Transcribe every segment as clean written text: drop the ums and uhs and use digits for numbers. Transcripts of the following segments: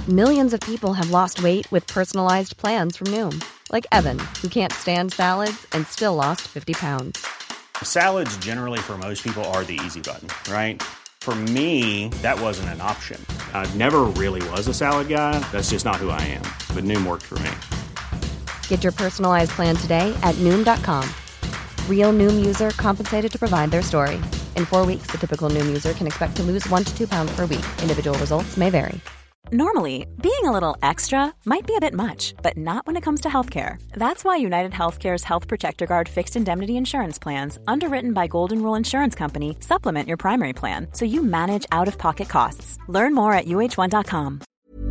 Millions of people have lost weight with personalized plans from Noom. Like Evan, who can't stand salads and still lost 50 pounds. Salads generally for most people are the easy button, right? For me, that wasn't an option. I never really was a salad guy. That's just not who I am. But Noom worked for me. Get your personalized plan today at Noom.com. Real Noom user compensated to provide their story. In 4 weeks, the typical Noom user can expect to lose 1 to 2 pounds per week. Individual results may vary. Normally, being a little extra might be a bit much, but not when it comes to healthcare. That's why United Healthcare's Health Protector Guard fixed indemnity insurance plans, underwritten by Golden Rule Insurance Company, supplement your primary plan so you manage out-of-pocket costs. Learn more at UH1.com.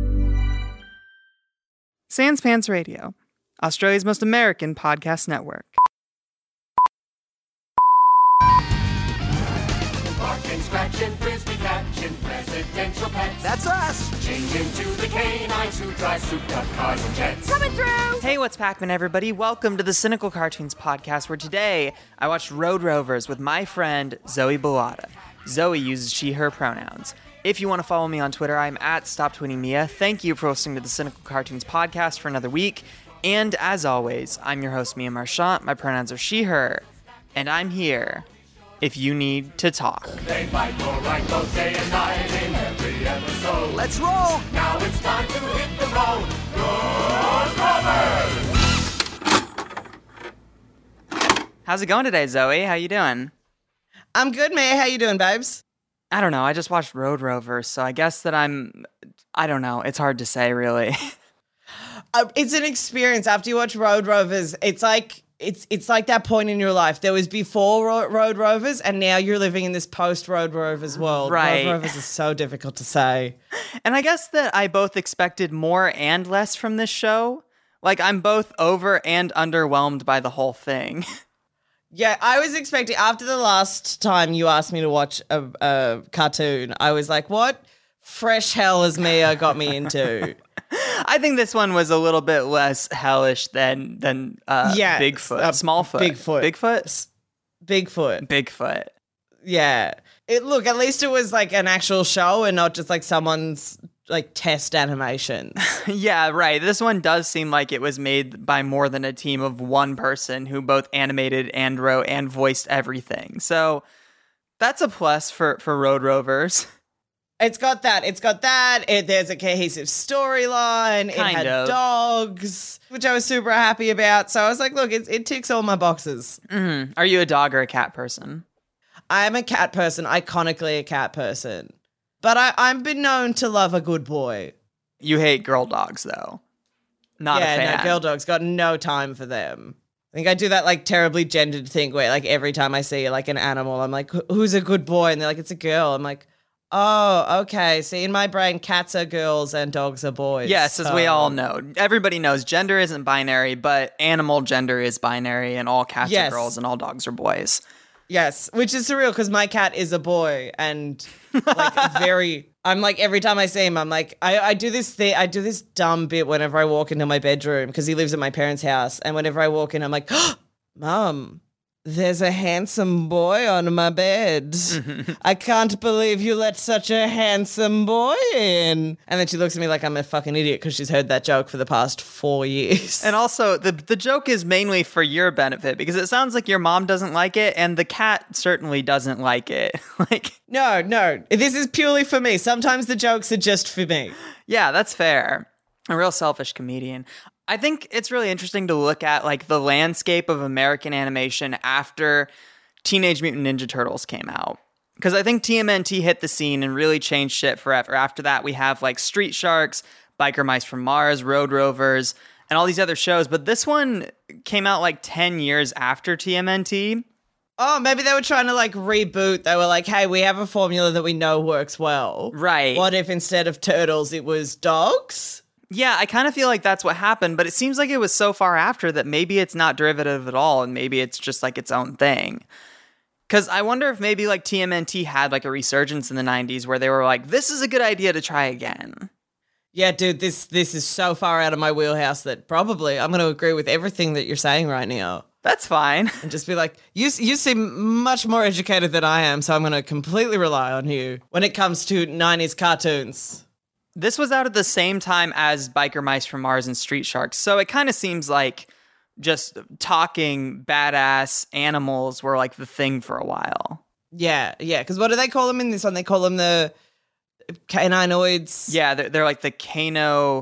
Sans Pants Radio, Australia's most American podcast network. Barking, scratching, frisbee catching, presidential pets. That's us! Change into the canines who drive souped-up cars and jets. Coming through! Hey, what's Pac-Man, everybody? Welcome to the Cynical Cartoons podcast, where today I watched Road Rovers with my friend Zoe Bellata. Zoe uses she, her pronouns. If you want to follow me on Twitter, I'm at StopTweetingMia. Thank you for listening to the Cynical Cartoons podcast for another week. And as always, I'm your host, Mia Marchant. My pronouns are she, her. And I'm here if you need to talk. They fight for right both day and night in every episode. Let's roll! Now it's time to hit the road. Road Rovers! How's it going today, Zoe? How you doing? I'm good, May. How you doing, babes? I don't know. I just watched Road Rovers, so I guess that I don't know. It's hard to say, really. It's an experience. After you watch Road Rovers, it's like that point in your life. There was before Road Rovers, and now you're living in this post-Road Rovers world. Right. Road Rovers is so difficult to say. And I guess that I both expected more and less from this show. Like, I'm both over and underwhelmed by the whole thing. Yeah, I was expecting, after the last time you asked me to watch a cartoon, I was like, what fresh hell has Mia got me into? I think this one was a little bit less hellish than Bigfoot. Bigfoot. Bigfoot. Yeah. Look, at least it was like an actual show and not just like someone's like test animation. Yeah, right. This one does seem like it was made by more than a team of one person who both animated and wrote and voiced everything. So that's a plus for Road Rovers. It's got that. There's a cohesive storyline. It had dogs, which I was super happy about. So I was like, look, it ticks all my boxes. Mm-hmm. Are you a dog or a cat person? I'm a cat person, iconically a cat person. But I've been known to love a good boy. You hate girl dogs, though. Not a fan. Yeah, no, girl dogs, got no time for them. I think I do that like terribly gendered thing where like every time I see like an animal, I'm like, who's a good boy? And they're like, it's a girl. I'm like, oh, okay. See, in my brain, cats are girls and dogs are boys. Yes, as we all know. Everybody knows gender isn't binary, but animal gender is binary, and all cats are girls and all dogs are boys. Yes, which is surreal because my cat is a boy and like I'm like every time I see him, I'm like, I do this dumb bit whenever I walk into my bedroom because he lives at my parents' house. And whenever I walk in, I'm like, Mom, there's a handsome boy on my bed. I can't believe you let such a handsome boy in. And then she looks at me like I'm a fucking idiot because she's heard that joke for the past 4 years. And also, the joke is mainly for your benefit because it sounds like your mom doesn't like it and the cat certainly doesn't like it. No, this is purely for me. Sometimes the jokes are just for me. Yeah, that's fair. A real selfish comedian. I think it's really interesting to look at like the landscape of American animation after Teenage Mutant Ninja Turtles came out. Because I think TMNT hit the scene and really changed shit forever. After that, we have like Street Sharks, Biker Mice from Mars, Road Rovers, and all these other shows. But this one came out like 10 years after TMNT. Oh, maybe they were trying to like reboot. They were like, hey, we have a formula that we know works well. Right. What if instead of turtles, it was dogs? Yeah, I kind of feel like that's what happened, but it seems like it was so far after that maybe it's not derivative at all, and maybe it's just like its own thing. Because I wonder if maybe like TMNT had like a resurgence in the 90s where they were like, this is a good idea to try again. Yeah, dude, this is so far out of my wheelhouse that probably I'm going to agree with everything that you're saying right now. That's fine. And just be like, you seem much more educated than I am, so I'm going to completely rely on you when it comes to 90s cartoons. This was out at the same time as Biker Mice from Mars and Street Sharks, so it kind of seems like just talking badass animals were like the thing for a while. Yeah, because what do they call them in this one? They call them the caninoids. Yeah, they're like the Canosapiens.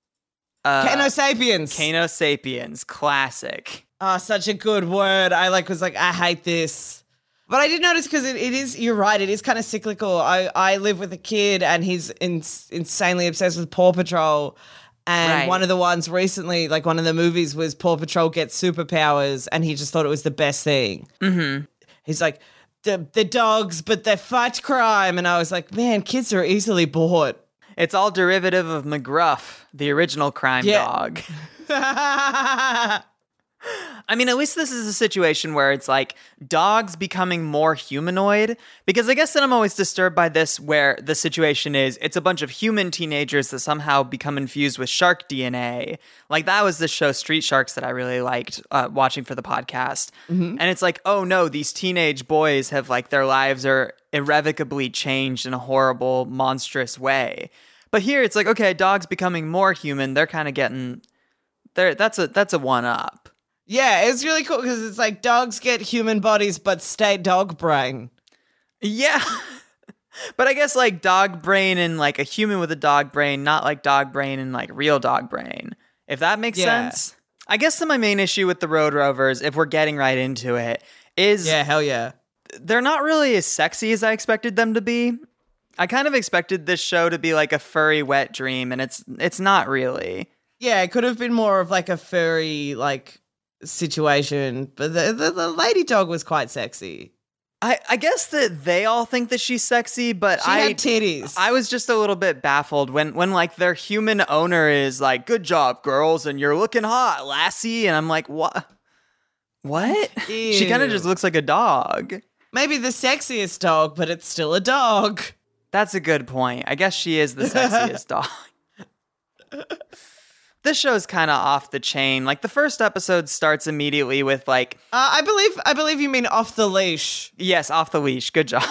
Canosapiens, classic. Oh, such a good word. I hate this. But I did notice because it is, you're right, it is kind of cyclical. I live with a kid and he's insanely obsessed with Paw Patrol. And one of the ones recently, like one of the movies was Paw Patrol gets superpowers and he just thought it was the best thing. Mm-hmm. He's like, the dogs, but they fight crime. And I was like, man, kids are easily bored. It's all derivative of McGruff, the original crime dog. I mean, at least this is a situation where it's like dogs becoming more humanoid, because I guess that I'm always disturbed by this, where the situation is it's a bunch of human teenagers that somehow become infused with shark DNA. Like that was the show Street Sharks that I really liked watching for the podcast. Mm-hmm. And it's like, oh no, these teenage boys have like their lives are irrevocably changed in a horrible, monstrous way. But here it's like, okay, dogs becoming more human, they're kind of getting there. That's a one up. Yeah, it's really cool because it's like dogs get human bodies but stay dog brain. Yeah. But I guess like dog brain and like a human with a dog brain, not like dog brain and like real dog brain. If that makes sense. I guess that my main issue with the Road Rovers, if we're getting right into it, is hell yeah. They're not really as sexy as I expected them to be. I kind of expected this show to be like a furry wet dream, and it's not really. Yeah, it could have been more of like a furry like situation, but the lady dog was quite sexy. I guess that they all think that she's sexy, but she had titties. I was just a little bit baffled when like their human owner is like, "Good job, girls, and you're looking hot, lassie," and I'm like, "What? What?" Ew. She kind of just looks like a dog. Maybe the sexiest dog, but it's still a dog. That's a good point. I guess she is the sexiest dog. This show's kind of off the chain. Like the first episode starts immediately with like I believe you mean off the leash. Yes, off the leash. Good job.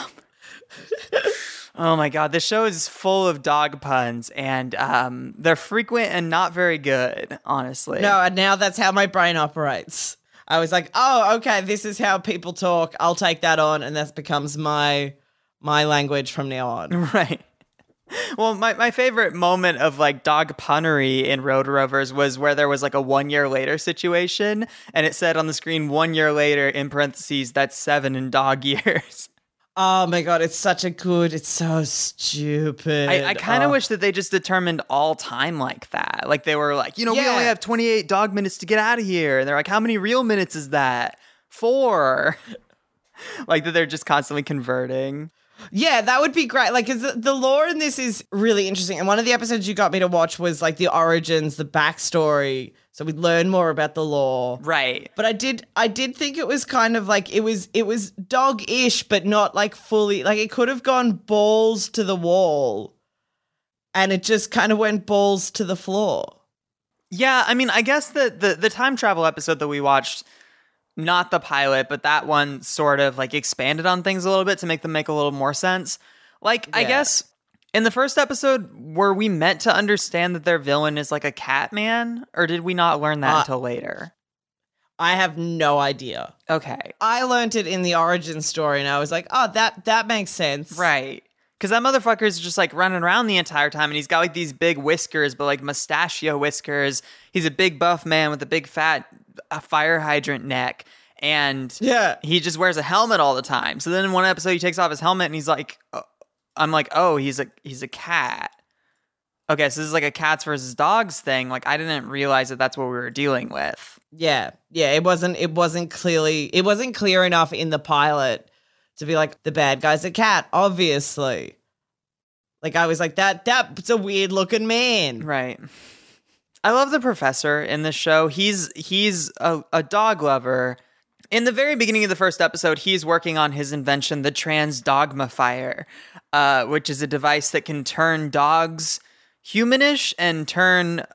Oh my god, this show is full of dog puns, and they're frequent and not very good, honestly. No, and now that's how my brain operates. I was like, oh, okay, this is how people talk. I'll take that on, and that becomes my language from now on. Right. Well, my favorite moment of like dog punnery in Road Rovers was where there was like a 1 year later situation, and it said on the screen 1 year later in parentheses, that's 7 in dog years. Oh my god, it's so stupid. I kind of wish that they just determined all time like that. Like they were like, we only have 28 dog minutes to get out of here. And they're like, how many real minutes is that? 4. Like that they're just constantly converting. Yeah, that would be great. Like, 'cause the lore in this is really interesting. And one of the episodes you got me to watch was like the origins, the backstory. So we'd learn more about the lore. Right. But I did think it was kind of like, it was dog-ish, but not like fully, like it could have gone balls to the wall and it just kind of went balls to the floor. Yeah, I mean, I guess the time travel episode that we watched, not the pilot, but that one sort of like expanded on things a little bit to make them make a little more sense. Like, I guess in the first episode, were we meant to understand that their villain is like a cat man? Or did we not learn that until later? I have no idea. Okay. I learned it in the origin story and I was like, oh, that makes sense. Right. Because that motherfucker is just like running around the entire time and he's got like these big whiskers, but like mustachio whiskers. He's a big buff man with a big fat fire hydrant neck. And he just wears a helmet all the time. So then in one episode, he takes off his helmet and he's like, I'm like, oh, he's a cat. Okay, so this is like a cats versus dogs thing. Like, I didn't realize that that's what we were dealing with. Yeah. It wasn't clear enough in the pilot to be like, the bad guy's a cat, obviously. Like, I was like, that's a weird looking man. Right. I love the professor in this show. He's a dog lover. In the very beginning of the first episode, he's working on his invention, the Transdogmifier, which is a device that can turn dogs humanish and turn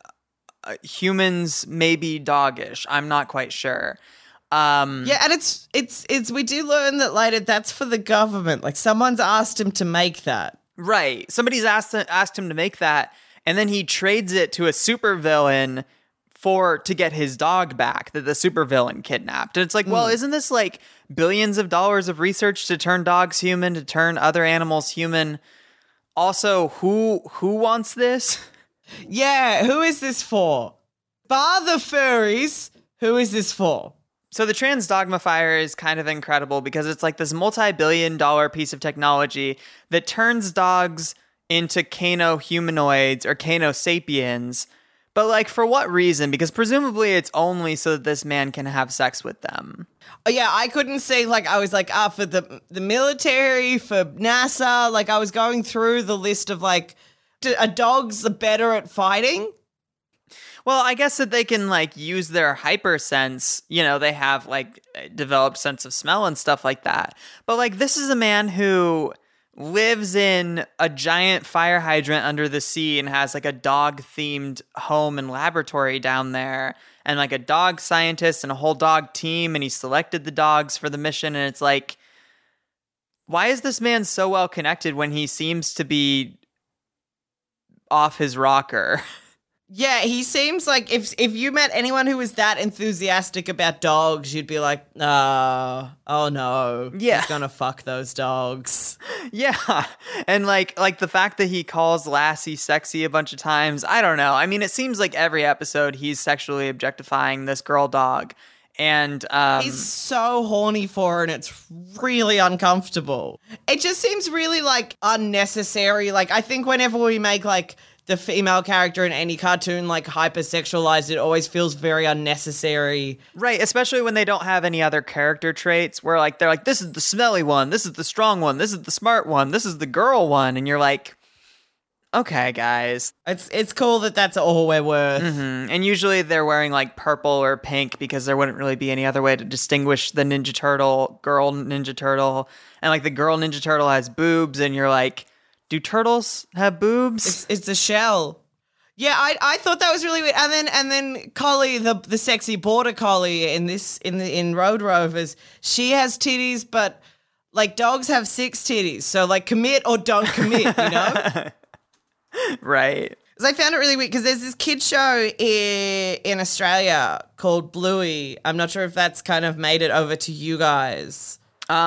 humans maybe doggish. I'm not quite sure. And it's we do learn that later that's for the government. Like someone's asked him to make that. Right. Somebody's asked him to make that. and then he trades it to a supervillain to get his dog back that the supervillain kidnapped. And it's like, well, isn't this like billions of dollars of research to turn dogs human, to turn other animals human? Also, who wants this? Yeah, who is this for? Bar the furries, who is this for? So the Transdogmifier is kind of incredible because it's like this multi-billion-dollar piece of technology that turns dogs into Kano-humanoids or Kano-sapiens. But like, for what reason? Because presumably it's only so that this man can have sex with them. Oh, yeah, I couldn't say, like, I was like, for the military, for NASA, like, I was going through the list of, like, are dogs better at fighting? Well, I guess that they can, like, use their hypersense. You know, they have, like, developed sense of smell and stuff like that. But, like, this is a man who lives in a giant fire hydrant under the sea and has, like, a dog-themed home and laboratory down there. And, like, a dog scientist and a whole dog team. And he selected the dogs for the mission. And it's like, why is this man so well connected when he seems to be off his rocker? Yeah, he seems like if you met anyone who was that enthusiastic about dogs, you'd be like, oh no, yeah, he's gonna fuck those dogs. Yeah, and like the fact that he calls Lassie sexy a bunch of times, I don't know. I mean, it seems like every episode he's sexually objectifying this girl dog, and he's so horny for her, and it's really uncomfortable. It just seems really like unnecessary. Like, I think whenever we make like the female character in any cartoon like hypersexualized, it always feels very unnecessary. Right, especially when they don't have any other character traits where like they're like, this is the smelly one, this is the strong one, this is the smart one, this is the girl one, and you're like, okay, guys. It's cool that that's all we're worth. Mm-hmm. And usually they're wearing like purple or pink because there wouldn't really be any other way to distinguish the Ninja Turtle, girl Ninja Turtle, and like the girl Ninja Turtle has boobs, and you're like, do turtles have boobs? It's a shell. Yeah, I thought that was really weird. And then Collie, the sexy border collie in Road Rovers, she has titties, but like dogs have 6 titties. So like commit or don't commit, you know? Right. Because I found it really weird because there's this kid show in Australia called Bluey. I'm not sure if that's kind of made it over to you guys.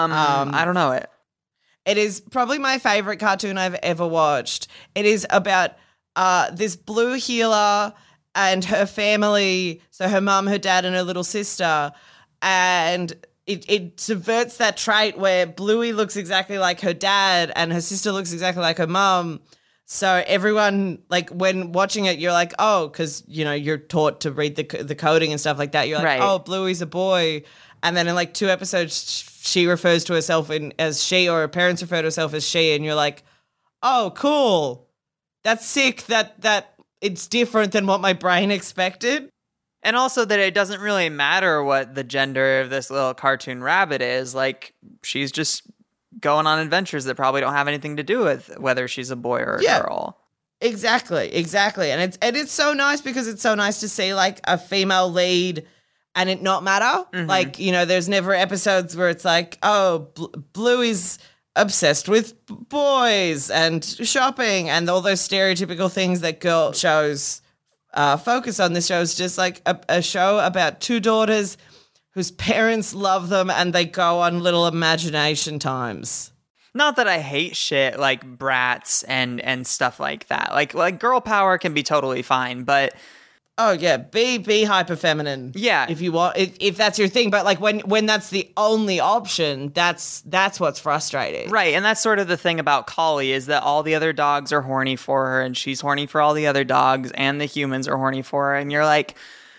I don't know it. It is probably my favorite cartoon I've ever watched. It is about this blue healer and her family, so her mum, her dad, and her little sister, and it subverts that trait where Bluey looks exactly like her dad and her sister looks exactly like her mum. So everyone, like, when watching it, you're like, oh, because, you know, you're taught to read the coding and stuff like that. You're like, right. Oh, Bluey's a boy. And then in like 2 episodes, she refers to herself as she, or her parents refer to herself as she, and you're like, oh, cool. That's sick that it's different than what my brain expected. And also that it doesn't really matter what the gender of this little cartoon rabbit is. Like, she's just going on adventures that probably don't have anything to do with whether she's a boy or a girl. Exactly. And it's so nice because it's so nice to see like a female lead and it not matter. Mm-hmm. Like, you know, there's never episodes where it's like, oh, Bluey's obsessed with boys and shopping and all those stereotypical things that girl shows focus on. This show is just like a show about 2 daughters whose parents love them and they go on little imagination times. Not that I hate shit like Bratz and stuff like that. Like girl power can be totally fine, but oh yeah, be hyper feminine. Yeah, if you want, if that's your thing. But like when that's the only option, that's what's frustrating. Right, and that's sort of the thing about Collie is that all the other dogs are horny for her, and she's horny for all the other dogs, and the humans are horny for her, and you're like,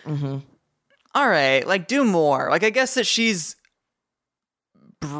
all right, like do more. Like I guess that she's British ?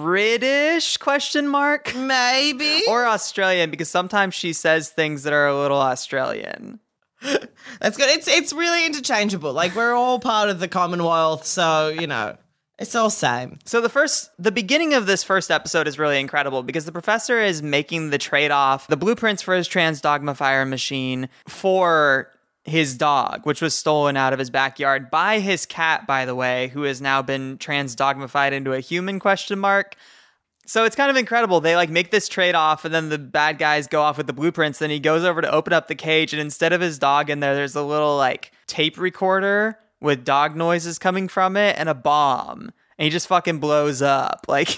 Maybe, or Australian, because sometimes she says things that are a little Australian. That's good. It's really interchangeable. Like we're all part of the Commonwealth, so you know it's all same. So the beginning of this first episode is really incredible because the professor is making the trade-off, the blueprints for his Transdogmifier machine for his dog, which was stolen out of his backyard by his cat, by the way, who has now been Transdogmified into a human ? So it's kind of incredible. They like make this trade-off and then the bad guys go off with the blueprints. Then he goes over to open up the cage and instead of his dog in there's a little like tape recorder with dog noises coming from it and a bomb. And he just fucking blows up. Like,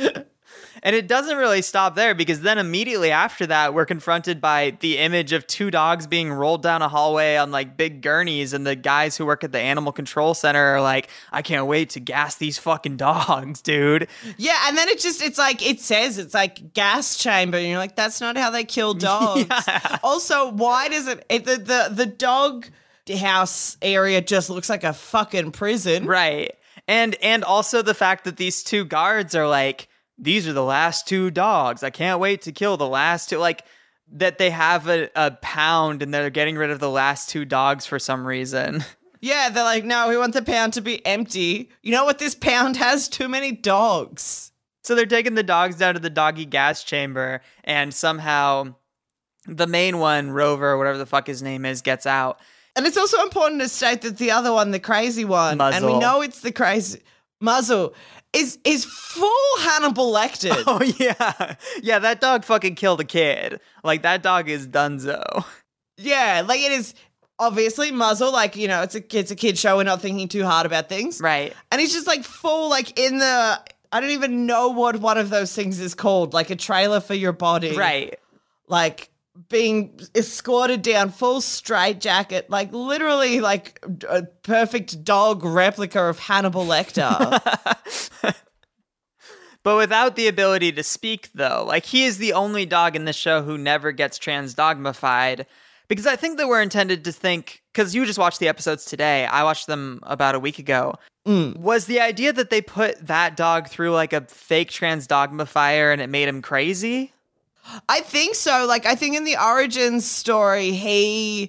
and it doesn't really stop there because then immediately after that, we're confronted by the image of two dogs being rolled down a hallway on like big gurneys. And the guys who work at the animal control center are like, I can't wait to gas these fucking dogs, dude. Yeah, and then it's like gas chamber, and you're like, that's not how they kill dogs. Yeah. Also, why does the dog house area just looks like a fucking prison? Right. And also the fact that these two guards are like, these are the last two dogs. I can't wait to kill the last two. Like, that they have a pound and they're getting rid of the last two dogs for some reason. Yeah, they're like, no, we want the pound to be empty. You know what? This pound has too many dogs. So they're taking the dogs down to the doggy gas chamber, and somehow the main one, Rover, whatever the fuck his name is, gets out. And it's also important to state that the other one, the crazy one, Muzzle. and we know it's the crazy Muzzle, is full Hannibal Lecter. Oh, yeah. Yeah, that dog fucking killed a kid. Like, that dog is donezo. Yeah, like it is obviously Muzzle, like, you know, it's a kid show, we're not thinking too hard about things. Right. And he's just like full, like in the, I don't even know what one of those things is called, like a trailer for your body. Right. Like being escorted down, full straitjacket, like literally like a perfect dog replica of Hannibal Lecter. But without the ability to speak, though. Like, he is the only dog in the show who never gets transdogmified. Because I think that we're intended to think, because you just watched the episodes today, I watched them about a week ago. Was the idea that they put that dog through like a fake transdogmifier and it made him crazy? I think so. Like, I think in the origins story, he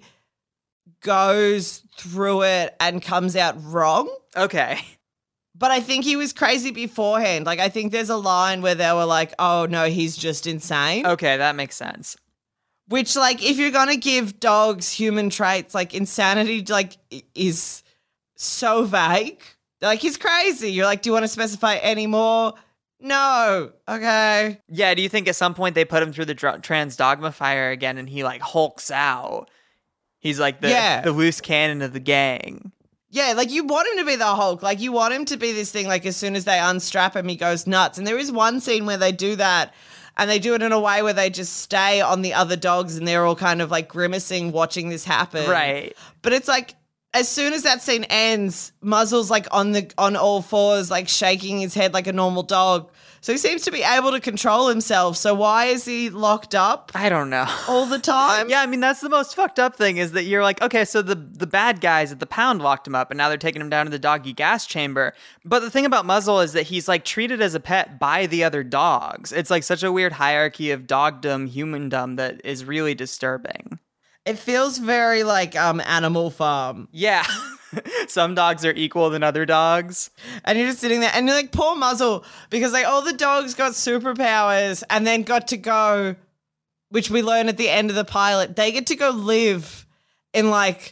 goes through it and comes out wrong. Okay. But I think he was crazy beforehand. Like, I think there's a line where they were like, oh, no, he's just insane. Okay, that makes sense. Which, like, if you're going to give dogs human traits, like, insanity, like, is so vague. Like, he's crazy. You're like, do you want to specify any more? No. Okay. Yeah, do you think at some point they put him through the transdogmifier again and he, like, hulks out? He's like the loose cannon of the gang. Yeah, like you want him to be the Hulk. Like you want him to be this thing, like as soon as they unstrap him, he goes nuts. And there is one scene where they do that and they do it in a way where they just stay on the other dogs and they're all kind of like grimacing watching this happen. Right. But it's like as soon as that scene ends, Muzzle's like on all fours, like shaking his head like a normal dog. So he seems to be able to control himself. So why is he locked up? I don't know. All the time? Yeah, I mean, that's the most fucked up thing is that you're like, okay, so the bad guys at the pound locked him up and now they're taking him down to the doggy gas chamber. But the thing about Muzzle is that he's like treated as a pet by the other dogs. It's like such a weird hierarchy of dogdom, humandom that is really disturbing. It feels very like Animal Farm. Yeah. Some dogs are equal than other dogs. And you're just sitting there and you're like, poor Muzzle, because like all the dogs got superpowers and then got to go, which we learn at the end of the pilot, they get to go live in like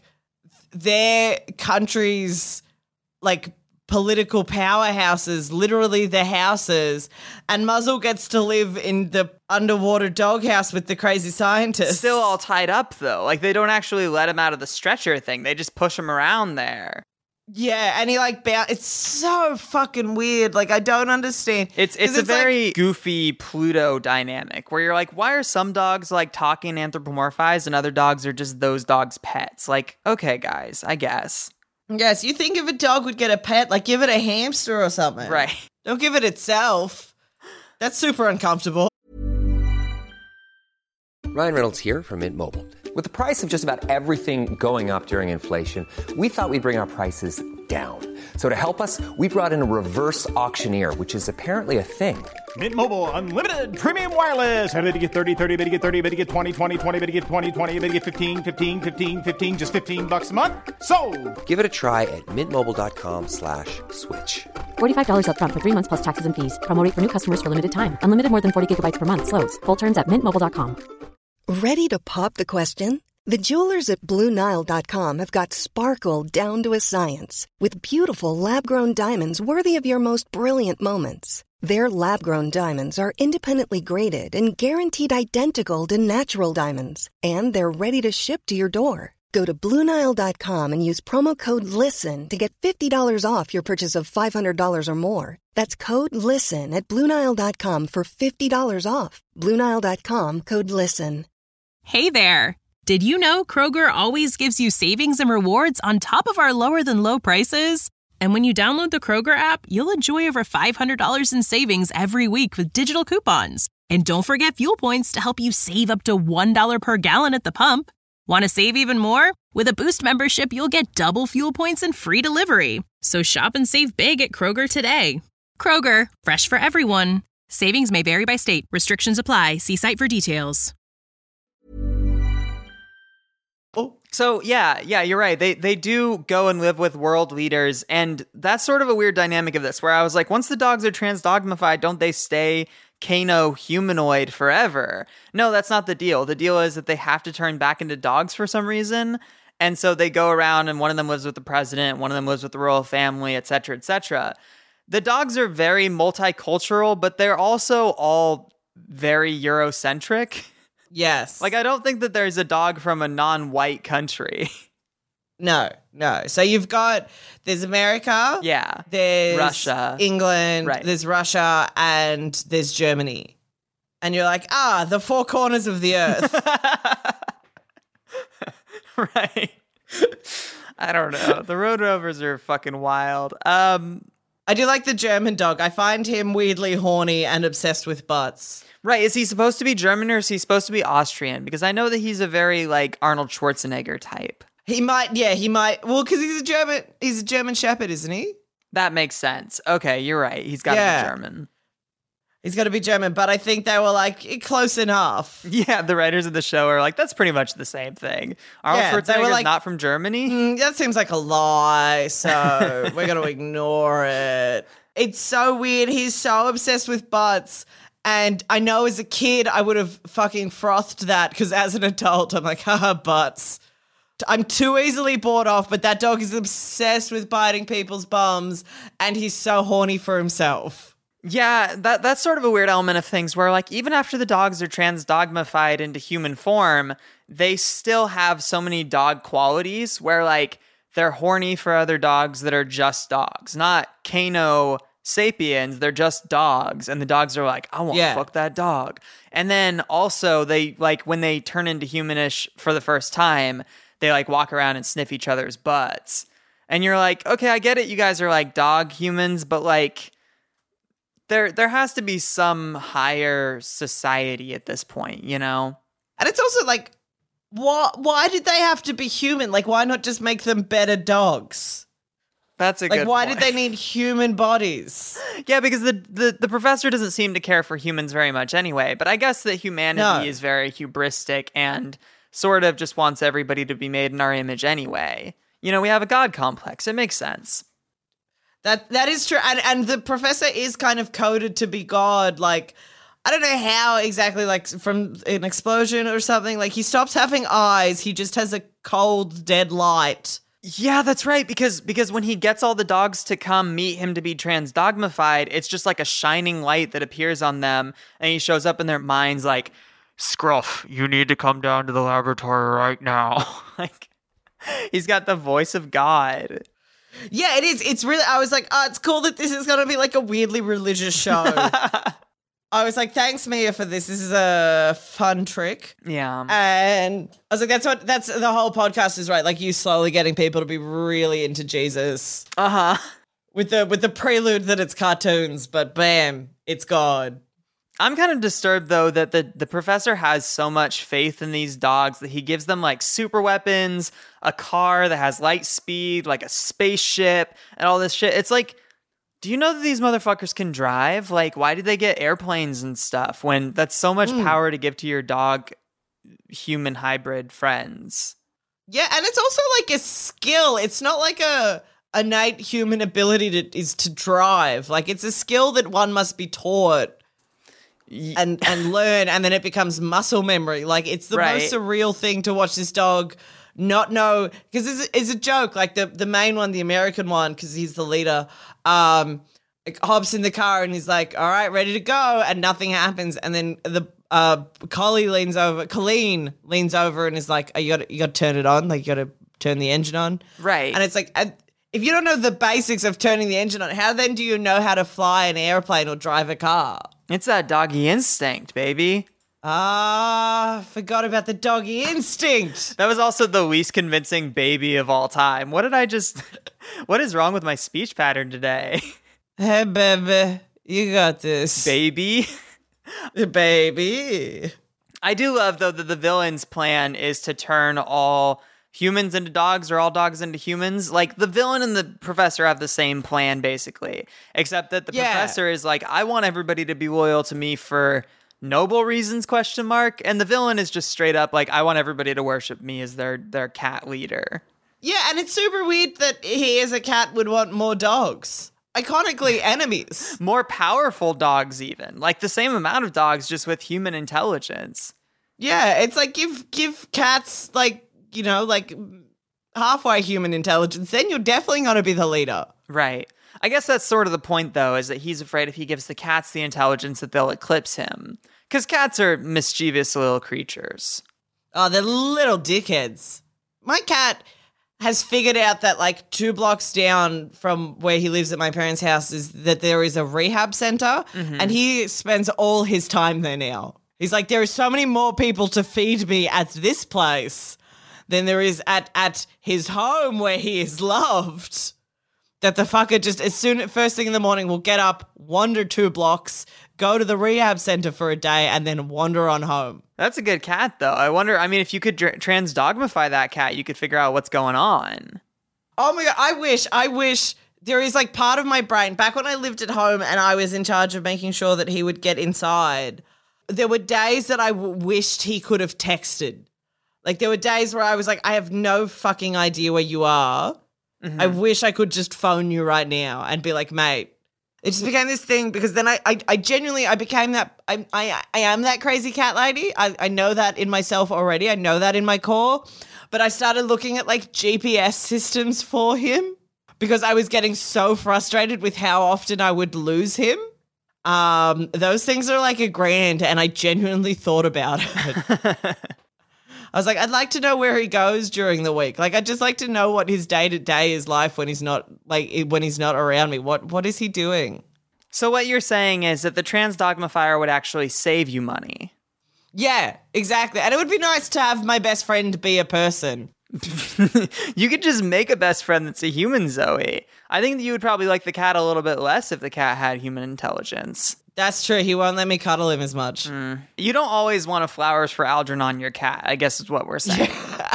their country's like political powerhouses, literally the houses, and Muzzle gets to live in the underwater doghouse with the crazy scientists. Still all tied up, though. Like, they don't actually let him out of the stretcher thing. They just push him around there. Yeah, and he like it's so fucking weird. Like, I don't understand. It's a very goofy Pluto dynamic where you're like, why are some dogs like talking anthropomorphized and other dogs are just those dogs' pets? Like, okay, guys, I guess. Yes, you think if a dog would get a pet, like give it a hamster or something. Right. Don't give it itself. That's super uncomfortable. Ryan Reynolds here from Mint Mobile. With the price of just about everything going up during inflation, we thought we'd bring our prices down. So to help us, we brought in a reverse auctioneer, which is apparently a thing. Mint Mobile Unlimited Premium Wireless. How to get 30, 30, bit to get 30, bit to get 20, 20, 20, bit to get 20, 20, bit to get 15, 15, 15, 15, just $15 a month? Sold! Give it a try at mintmobile.com/switch. $45 up front for 3 months plus taxes and fees. Promo rate for new customers for limited time. Unlimited more than 40 gigabytes per month. Slows full terms at mintmobile.com. Ready to pop the question? The jewelers at BlueNile.com have got sparkle down to a science with beautiful lab-grown diamonds worthy of your most brilliant moments. Their lab-grown diamonds are independently graded and guaranteed identical to natural diamonds, and they're ready to ship to your door. Go to BlueNile.com and use promo code LISTEN to get $50 off your purchase of $500 or more. That's code LISTEN at BlueNile.com for $50 off. BlueNile.com, code LISTEN. Hey there! Did you know Kroger always gives you savings and rewards on top of our lower-than-low prices? And when you download the Kroger app, you'll enjoy over $500 in savings every week with digital coupons. And don't forget fuel points to help you save up to $1 per gallon at the pump. Want to save even more? With a Boost membership, you'll get double fuel points and free delivery. So shop and save big at Kroger today. Kroger, fresh for everyone. Savings may vary by state. Restrictions apply. See site for details. So yeah, you're right. They do go and live with world leaders, and that's sort of a weird dynamic of this, where I was like, once the dogs are transdogmified, don't they stay Kano humanoid forever? No, that's not the deal. The deal is that they have to turn back into dogs for some reason, and so they go around, and one of them lives with the president, one of them lives with the royal family, etc., etc. The dogs are very multicultural, but they're also all very Eurocentric. Yes. Like, I don't think that there's a dog from a non-white country. No. So there's America. Yeah. There's Russia. England. Right. There's Russia and there's Germany. And you're like, the four corners of the earth. Right. I don't know. The Road Rovers are fucking wild. I do like the German dog. I find him weirdly horny and obsessed with butts. Right. Is he supposed to be German or is he supposed to be Austrian? Because I know that he's a very, like, Arnold Schwarzenegger type. He might. Well, because he's a German Shepherd, isn't he? That makes sense. Okay, you're right. He's got to be German. He's got to be German, but I think they were, like, close enough. Yeah, the writers of the show are like, that's pretty much the same thing. Arnold Schwarzenegger's like, not from Germany? That seems like a lie, so we're going to ignore it. It's so weird. He's so obsessed with butts. And I know as a kid, I would have fucking frothed that because as an adult, I'm like, haha, butts. I'm too easily bored off, but that dog is obsessed with biting people's bums and he's so horny for himself. Yeah, that's sort of a weird element of things where, like, even after the dogs are transdogmified into human form, they still have so many dog qualities where, like, they're horny for other dogs that are just dogs, not Kano sapiens, they're just dogs, and the dogs are like, I want to fuck that dog. And then also they, like, when they turn into humanish for the first time, they, like, walk around and sniff each other's butts. And you're like, okay, I get it, you guys are like dog humans, but, like, there has to be some higher society at this point, you know? And it's also like, why did they have to be human? Like, why not just make them better dogs? That's a good point. Why did they need human bodies? Yeah, because the professor doesn't seem to care for humans very much anyway, but I guess that humanity is very hubristic and sort of just wants everybody to be made in our image anyway. You know, we have a God complex. It makes sense. That is true. And the professor is kind of coded to be God. Like, I don't know how exactly, like, from an explosion or something. Like, he stops having eyes. He just has a cold, dead light. Yeah, that's right, because when he gets all the dogs to come meet him to be transdogmified, it's just like a shining light that appears on them, and he shows up in their minds like, Scruff, you need to come down to the laboratory right now. Like, he's got the voice of God. Yeah, it is. It's really, I was like, it's cool that this is going to be like a weirdly religious show. I was like, thanks, Mia, for this. This is a fun trick. Yeah. And I was like, that's the whole podcast is, right? Like, you slowly getting people to be really into Jesus. Uh-huh. With the prelude that it's cartoons, but bam, it's God. I'm kind of disturbed, though, that the professor has so much faith in these dogs that he gives them, like, super weapons, a car that has light speed, like a spaceship, and all this shit. It's like, do you know that these motherfuckers can drive? Like, why did they get airplanes and stuff when that's so much power to give to your dog human hybrid friends? Yeah, and it's also like a skill. It's not like a innate human ability to drive. Like, it's a skill that one must be taught and learn, and then it becomes muscle memory. Like, it's the most surreal thing to watch this dog not know, because it's a joke. Like, the main one, the American one, because he's the leader, like, hops in the car and he's like, all right, ready to go. And nothing happens. And then the Colleen leans over and is like, oh, you got to turn it on. Like, you got to turn the engine on. Right. And it's like, if you don't know the basics of turning the engine on, how then do you know how to fly an airplane or drive a car? It's that doggy instinct, baby. Forgot about the doggy instinct. That was also the least convincing baby of all time. What is wrong with my speech pattern today? Hey, baby, you got this. Baby. Baby. I do love, though, that the villain's plan is to turn all humans into dogs or all dogs into humans. Like, the villain and the professor have the same plan, basically, except that the professor is like, I want everybody to be loyal to me for noble reasons, ? And the villain is just straight up like, I want everybody to worship me as their cat leader. Yeah, and it's super weird that he as a cat would want more dogs. Iconically enemies. More powerful dogs, even. Like, the same amount of dogs, just with human intelligence. Yeah, it's like, give cats, like, you know, like halfway human intelligence, then you're definitely going to be the leader. Right. I guess that's sort of the point, though, is that he's afraid if he gives the cats the intelligence that they'll eclipse him. Because cats are mischievous little creatures. Oh, they're little dickheads. My cat has figured out that, like, 2 blocks down from where he lives at my parents' house is that there is a rehab center, and he spends all his time there now. He's like, there are so many more people to feed me at this place than there is at his home where he is loved. That the fucker just, first thing in the morning, will get up, wander 2 blocks, go to the rehab center for a day, and then wander on home. That's a good cat, though. I wonder, I mean, if you could transdogmify that cat, you could figure out what's going on. Oh my God, I wish there is, like, part of my brain, back when I lived at home and I was in charge of making sure that he would get inside, there were days that I wished he could have texted. Like, there were days where I was like, I have no fucking idea where you are. I wish I could just phone you right now and be like, mate. It just became this thing because then I genuinely, I became that, I am that crazy cat lady. I know that in myself already. I know that in my core. But I started looking at, like, GPS systems for him because I was getting so frustrated with how often I would lose him. Those things are like $1,000 and I genuinely thought about it. I was like, I'd like to know where he goes during the week. Like, I'd just like to know what his day-to-day is life when he's not, like, when he's not around me. What is he doing? So what you're saying is that the transdogmifier would actually save you money. Yeah, exactly. And it would be nice to have my best friend be a person. You could just make a best friend that's a human, Zoe. I think that you would probably like the cat a little bit less if the cat had human intelligence. That's true. He won't let me cuddle him as much. You don't always want a flowers for Algernon your cat, I guess is what we're saying.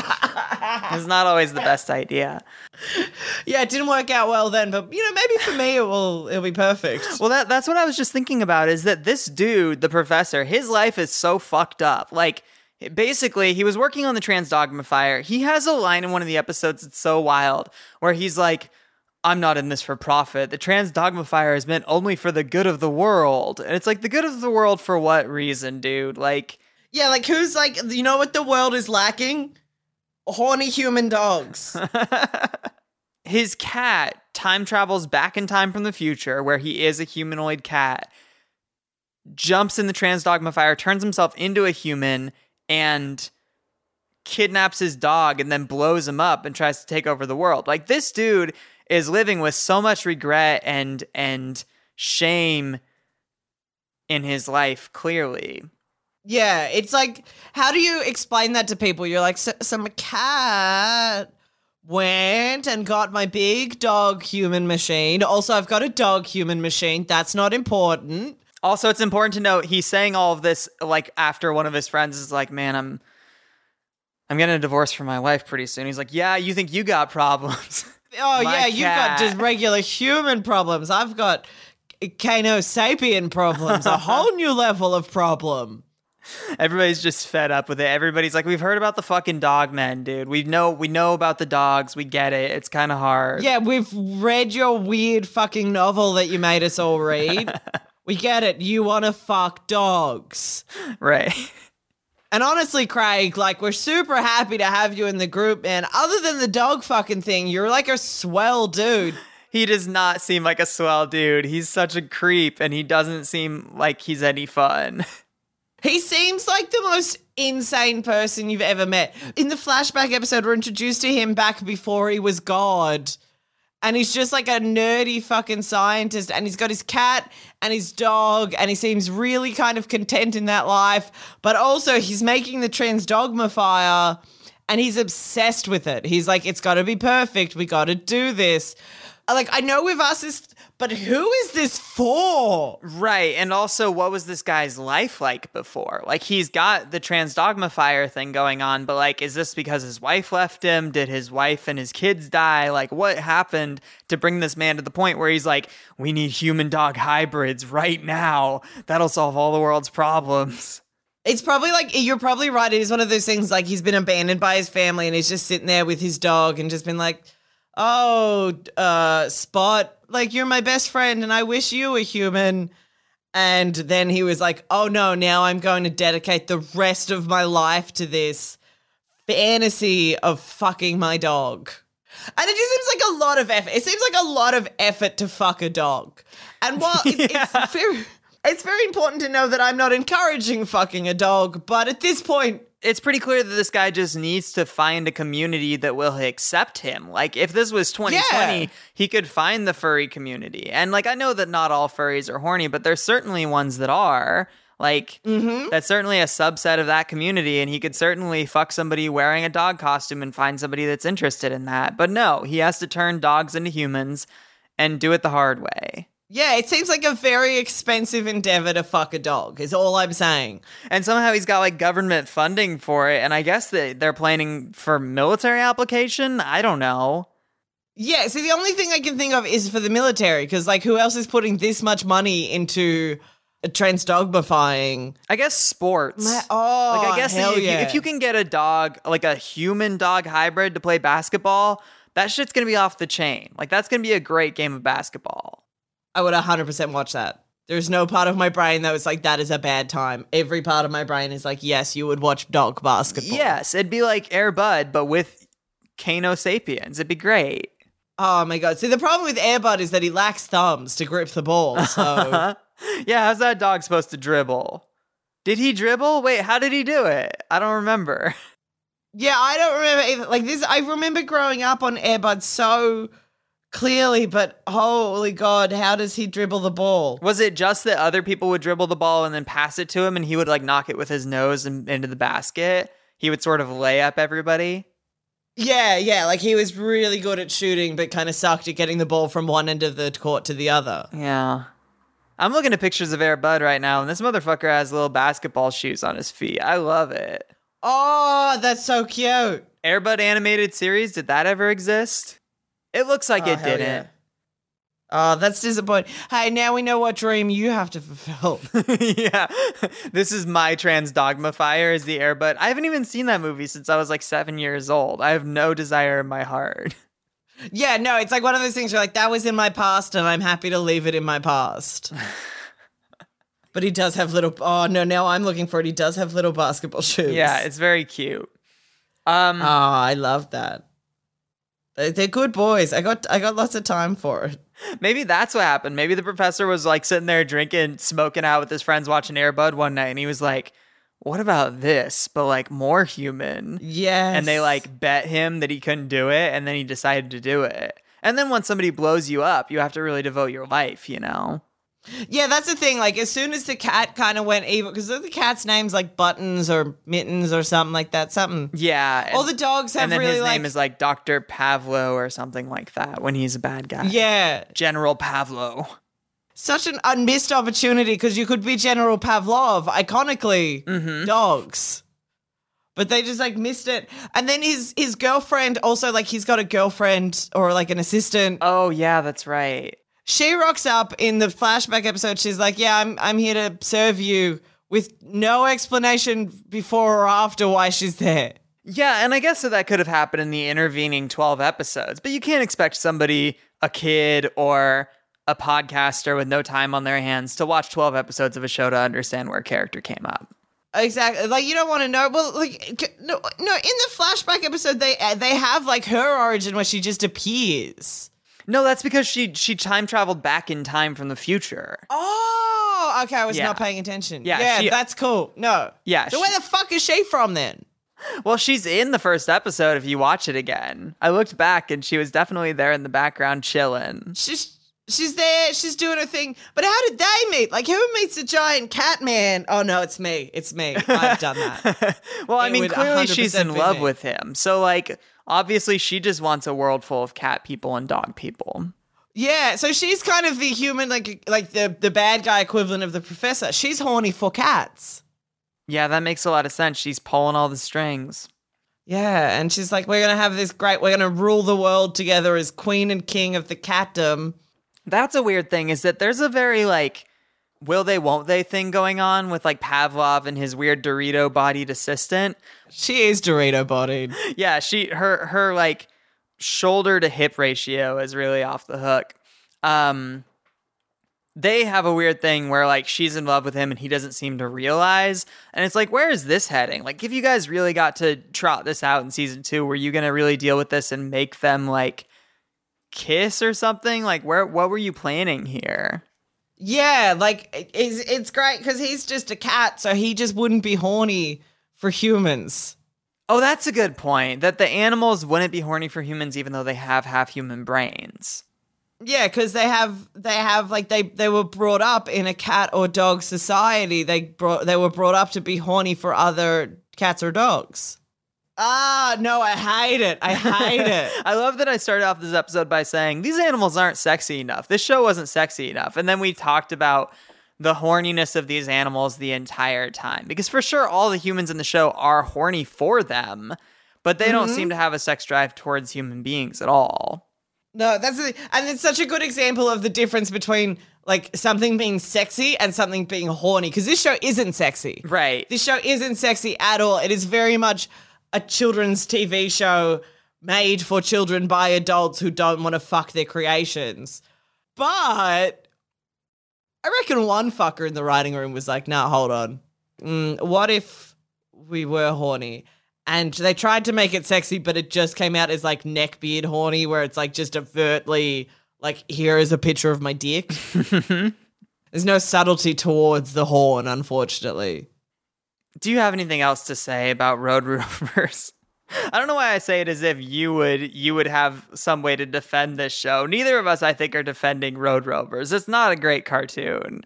It's not always the best idea. Yeah, it didn't work out well then, but, you know, maybe for me it'll be perfect. Well, that's what I was just thinking about, is that this dude, the professor, his life is so fucked up. Like, basically, he was working on the transdogmifier. He has a line in one of the episodes that's so wild where he's like, I'm not in this for profit. The transdogmifier is meant only for the good of the world. And it's like, the good of the world for what reason, dude? Like, yeah, like, who's like, you know what the world is lacking? Horny human dogs. His cat time travels back in time from the future where he is a humanoid cat, jumps in the transdogmifier, turns himself into a human, and kidnaps his dog and then blows him up and tries to take over the world. Like, this dude is living with so much regret and shame in his life, clearly. Yeah, it's like, how do you explain that to people? You're like, so my cat went and got my big dog human machine. Also, I've got a dog human machine. That's not important. Also, it's important to note he's saying all of this, like, after one of his friends is like, man, I'm getting a divorce from my wife pretty soon. He's like, yeah, you think you got problems. Oh, yeah, you've got just regular human problems. I've got Kano sapien problems, a whole new level of problem. Everybody's just fed up with it. Everybody's like, we've heard about the fucking dog men, dude. We know about the dogs. We get it. It's kind of hard. Yeah, we've read your weird fucking novel that you made us all read. We get it. You want to fuck dogs. Right. And honestly, Craig, like, we're super happy to have you in the group, man. Other than the dog fucking thing, you're like a swell dude. He does not seem like a swell dude. He's such a creep, and he doesn't seem like he's any fun. He seems like the most insane person you've ever met. In the flashback episode, we're introduced to him back before he was God. And he's just like a nerdy fucking scientist. And he's got his cat and his dog. And he seems really kind of content in that life. But also he's making the Transdogma fire. And he's obsessed with it. He's like, it's got to be perfect. We got to do this. Like, I know we've asked this, but who is this for? Right. And also, what was this guy's life like before? Like, he's got the Transdogma fire thing going on, but like, is this because his wife left him? Did his wife and his kids die? Like, what happened to bring this man to the point where he's like, we need human dog hybrids right now. That'll solve all the world's problems. It's probably like, you're probably right. It is one of those things like he's been abandoned by his family and he's just sitting there with his dog and just been like, oh, Spot, like, you're my best friend and I wish you were human. And then he was like, oh no, now I'm going to dedicate the rest of my life to this fantasy of fucking my dog. And it just seems like a lot of effort. It seems like a lot of effort to fuck a dog. And while it's very important to know that I'm not encouraging fucking a dog, but at this point, it's pretty clear that this guy just needs to find a community that will accept him. Like, if this was 2020, he could find the furry community. And, like, I know that not all furries are horny, but there's certainly ones that are. Like, that's certainly a subset of that community, and he could certainly fuck somebody wearing a dog costume and find somebody that's interested in that. But no, he has to turn dogs into humans and do it the hard way. Yeah, it seems like a very expensive endeavor to fuck a dog, is all I'm saying. And somehow he's got, like, government funding for it, and I guess that they're planning for military application? I don't know. Yeah, see, the only thing I can think of is for the military, because, like, who else is putting this much money into transdogmifying? I guess sports. I guess if you can get a dog, like a human dog hybrid to play basketball, that shit's going to be off the chain. Like, that's going to be a great game of basketball. I would 100% watch that. There's no part of my brain that was like, that is a bad time. Every part of my brain is like, yes, you would watch dog basketball. Yes, it'd be like Air Bud, but with Kano Sapiens. It'd be great. Oh my God. See, the problem with Air Bud is that he lacks thumbs to grip the ball, so... Yeah, how's that dog supposed to dribble? Did he dribble? Wait, how did he do it? I don't remember. Yeah, I don't remember either. Like this, I remember growing up on Air Bud so clearly, but holy God, how does he dribble the ball? Was it just that other people would dribble the ball and then pass it to him and he would like knock it with his nose and into the basket? He would sort of lay up everybody? Yeah, like he was really good at shooting but kind of sucked at getting the ball from one end of the court to the other. Yeah. I'm looking at pictures of Air Bud right now and this motherfucker has little basketball shoes on his feet. I love it. Oh, that's so cute. Air Bud animated series, did that ever exist? It looks like it didn't. Yeah. Oh, that's disappointing. Hey, now we know what dream you have to fulfill. Yeah. This is my Transdogma fire is the Air Bud. I haven't even seen that movie since I was like 7 years old. I have no desire in my heart. Yeah, no, it's like one of those things you're like, that was in my past and I'm happy to leave it in my past. But he does have little, oh no, now I'm looking for it. He does have little basketball shoes. Yeah, it's very cute. I love that. They're good boys. I got lots of time for it. Maybe that's what happened. Maybe the professor was like sitting there drinking, smoking out with his friends watching Air Bud one night and he was like, what about this, but like more human? Yes. And they like bet him that he couldn't do it and then he decided to do it. And then when somebody blows you up, you have to really devote your life, you know? Yeah, that's the thing. Like, as soon as the cat kind of went evil, because the cat's name's like Buttons or Mittens or something like that. Something. Yeah. All the dogs have and then really his like. name is like Dr. Pavlo or something like that when he's a bad guy. Yeah. General Pavlo. Such an unmissed opportunity because you could be General Pavlov, iconically dogs. But they just like missed it. And then his girlfriend also, like, he's got a girlfriend or like an assistant. Oh, yeah, that's right. She rocks up in the flashback episode. She's like, yeah, I'm here to serve you, with no explanation before or after why she's there. Yeah, and I guess that could have happened in the intervening 12 episodes, but you can't expect somebody, a kid or a podcaster with no time on their hands to watch 12 episodes of a show to understand where a character came up. Exactly. Like, you don't want to know. Well, like, no. In the flashback episode, they have like her origin where she just appears. No, that's because she time traveled back in time from the future. Oh, okay. I was not paying attention. Yeah, that's cool. No. Yeah. So where the fuck is she from then? Well, she's in the first episode if you watch it again. I looked back and she was definitely there in the background chilling. She's there. She's doing her thing. But how did they meet? Like, who meets the giant cat man? Oh, no, it's me. It's me. I've done that. Well, I It mean, would clearly 100% she's in be love me. with him. So, like, obviously she just wants a world full of cat people and dog people. Yeah, so she's kind of the human, like the bad guy equivalent of the professor. She's horny for cats. Yeah, that makes a lot of sense. She's pulling all the strings. Yeah, and she's like, we're going to have this we're going to rule the world together as queen and king of the catdom. That's a weird thing, is that there's a very, like, will they, won't they thing going on with, like, Pavlov and his weird Dorito-bodied assistant. She is Dorito-bodied. Yeah, her like, shoulder-to-hip ratio is really off the hook. They have a weird thing where, like, she's in love with him and he doesn't seem to realize. And it's like, where is this heading? Like, if you guys really got to trot this out in season 2, were you going to really deal with this and make them, like, kiss or something? Like, what were you planning here? Yeah, like, it's great because he's just a cat, so he just wouldn't be horny for humans. Oh, that's a good point. That the animals wouldn't be horny for humans even though they have half-human brains. Yeah, because they have like they were brought up in a cat or dog society. They were brought up to be horny for other cats or dogs. Ah, no, I hate it. I hate it. I love that I started off this episode by saying these animals aren't sexy enough. This show wasn't sexy enough. And then we talked about the horniness of these animals the entire time. Because for sure, all the humans in the show are horny for them, but they don't seem to have a sex drive towards human beings at all. No, and it's such a good example of the difference between like something being sexy and something being horny. Because this show isn't sexy. Right. This show isn't sexy at all. It is very much a children's TV show made for children by adults who don't want to fuck their creations. But I reckon one fucker in the writing room was like, nah, hold on. What if we were horny? And they tried to make it sexy, but it just came out as like neckbeard horny, where it's like just overtly like, here is a picture of my dick. There's no subtlety towards the horn, unfortunately. Do you have anything else to say about Road Rovers? I don't know why I say it as if you would have some way to defend this show. Neither of us, I think, are defending Road Rovers. It's not a great cartoon.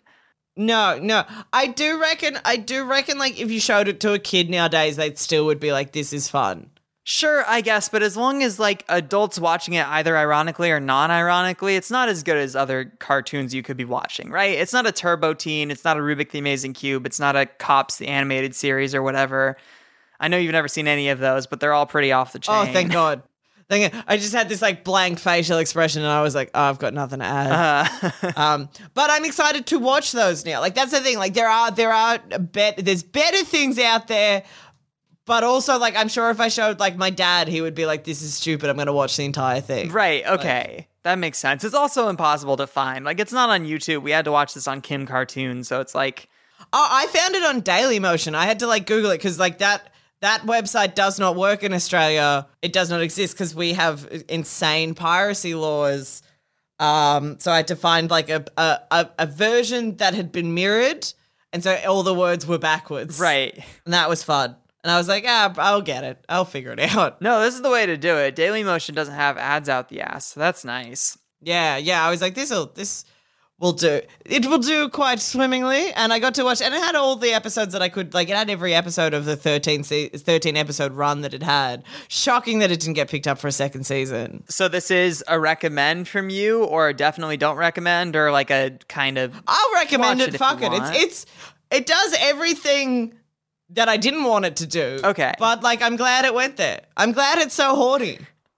No. I do reckon like if you showed it to a kid nowadays, they still would be like, this is fun. Sure, I guess, but as long as like adults watching it either ironically or non-ironically, it's not as good as other cartoons you could be watching, right? It's not a Turbo Teen, it's not a Rubik the Amazing Cube, it's not a Cops the Animated Series or whatever. I know you've never seen any of those, but they're all pretty off the chain. Oh, thank God. I just had this like blank facial expression and I was like, oh, I've got nothing to add. But I'm excited to watch those now. Like, that's the thing. Like, there's better things out there, but also like, I'm sure if I showed like my dad, he would be like, this is stupid. I'm going to watch the entire thing. Right. Okay. That makes sense. It's also impossible to find. Like, it's not on YouTube. We had to watch this on Kim Cartoon. So it's like, oh, I found it on Dailymotion. I had to like Google it because like that website does not work in Australia. It does not exist because we have insane piracy laws. So I had to find like a version that had been mirrored, and so all the words were backwards. Right. And that was fun. And I was like, I'll get it. I'll figure it out. No, this is the way to do it. Dailymotion doesn't have ads out the ass, so that's nice. Yeah. I was like, this will do. It will do quite swimmingly, and I got to watch, and it had all the episodes that I could, like, it had every episode of the 13 episode run that it had. Shocking that it didn't get picked up for a second season. So this is a recommend from you, or definitely don't recommend, or like a kind of I'll recommend it. if Fuck you it. want. It does everything that I didn't want it to do. Okay. But like, I'm glad it went there. I'm glad it's so horny.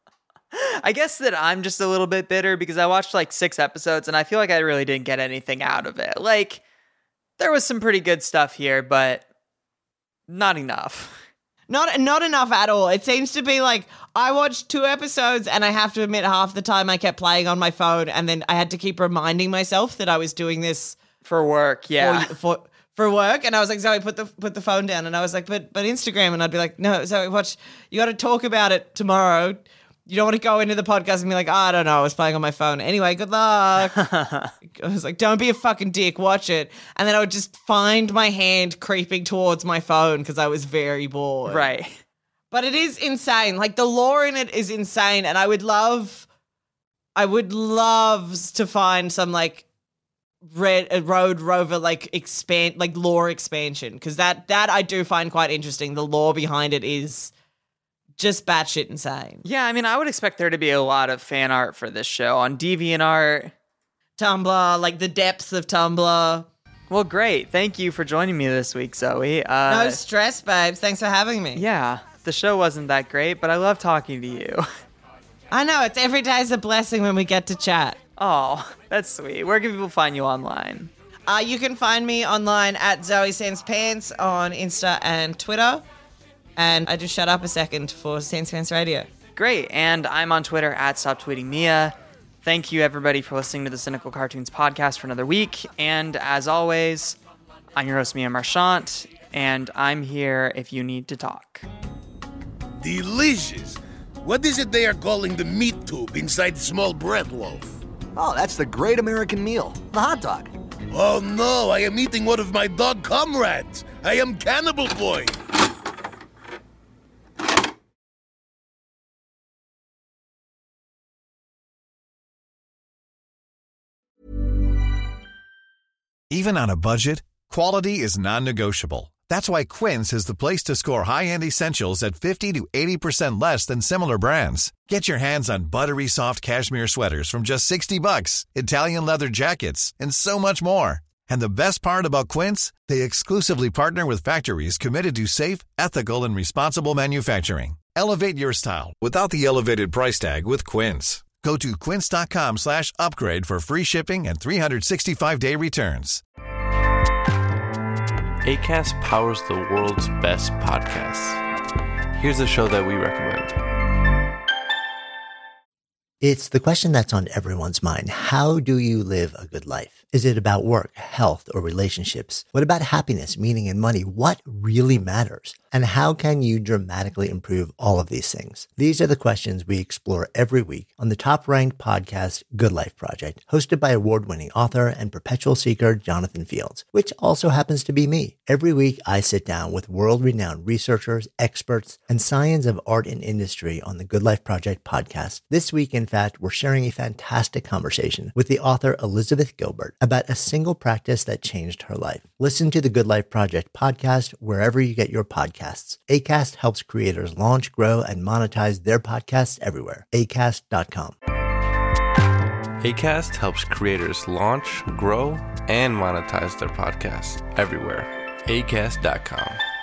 I guess that I'm just a little bit bitter because I watched like 6 episodes and I feel like I really didn't get anything out of it. Like, there was some pretty good stuff here, but not enough. Not enough at all. It seems to be like I watched 2 episodes and I have to admit half the time I kept playing on my phone and then I had to keep reminding myself that I was doing this for work. Yeah. For work, and I was like, Zoe, put the phone down, and I was like, but Instagram, and I'd be like, no, Zoe, you got to talk about it tomorrow. You don't want to go into the podcast and be like, I don't know, I was playing on my phone. Anyway, good luck. I was like, don't be a fucking dick, watch it. And then I would just find my hand creeping towards my phone because I was very bored. Right. But it is insane. Like, the lore in it is insane, and I would love to find some, like, Road Rover, like, lore expansion, because that I do find quite interesting. The lore behind it is just batshit insane. Yeah, I mean, I would expect there to be a lot of fan art for this show on DeviantArt, Tumblr, like the depths of Tumblr. Well, great. Thank you for joining me this week, Zoe. No stress, babes. Thanks for having me. Yeah, the show wasn't that great, but I love talking to you. I know, it's every day is a blessing when we get to chat. Oh, that's sweet. Where can people find you online? You can find me online at Zoe Sans Pants on Insta and Twitter. And I just shut up a second for Sans Pants Radio. Great. And I'm on Twitter at StopTweetingMia. Thank you, everybody, for listening to the Cynical Cartoons podcast for another week. And as always, I'm your host, Mia Marchant, and I'm here if you need to talk. Delicious. What is it they are calling the meat tube inside the small bread loaf? Oh, that's the great American meal, the hot dog. Oh no, I am eating one of my dog comrades. I am Cannibal Boy. Even on a budget, quality is non-negotiable. That's why Quince is the place to score high-end essentials at 50 to 80% less than similar brands. Get your hands on buttery soft cashmere sweaters from just $60, Italian leather jackets, and so much more. And the best part about Quince, they exclusively partner with factories committed to safe, ethical, and responsible manufacturing. Elevate your style without the elevated price tag with Quince. Go to quince.com/upgrade for free shipping and 365-day returns. Acast powers the world's best podcasts. Here's a show that we recommend. It's the question that's on everyone's mind. How do you live a good life? Is it about work, health, or relationships? What about happiness, meaning, and money? What really matters? And how can you dramatically improve all of these things? These are the questions we explore every week on the top-ranked podcast, Good Life Project, hosted by award-winning author and perpetual seeker Jonathan Fields, which also happens to be me. Every week, I sit down with world-renowned researchers, experts, and science of art and industry on the Good Life Project podcast. This week, in fact, we're sharing a fantastic conversation with the author Elizabeth Gilbert about a single practice that changed her life. Listen to the Good Life Project podcast wherever you get your podcasts. Acast helps creators launch, grow, and monetize their podcasts everywhere. Acast.com. Acast helps creators launch, grow, and monetize their podcasts everywhere. Acast.com.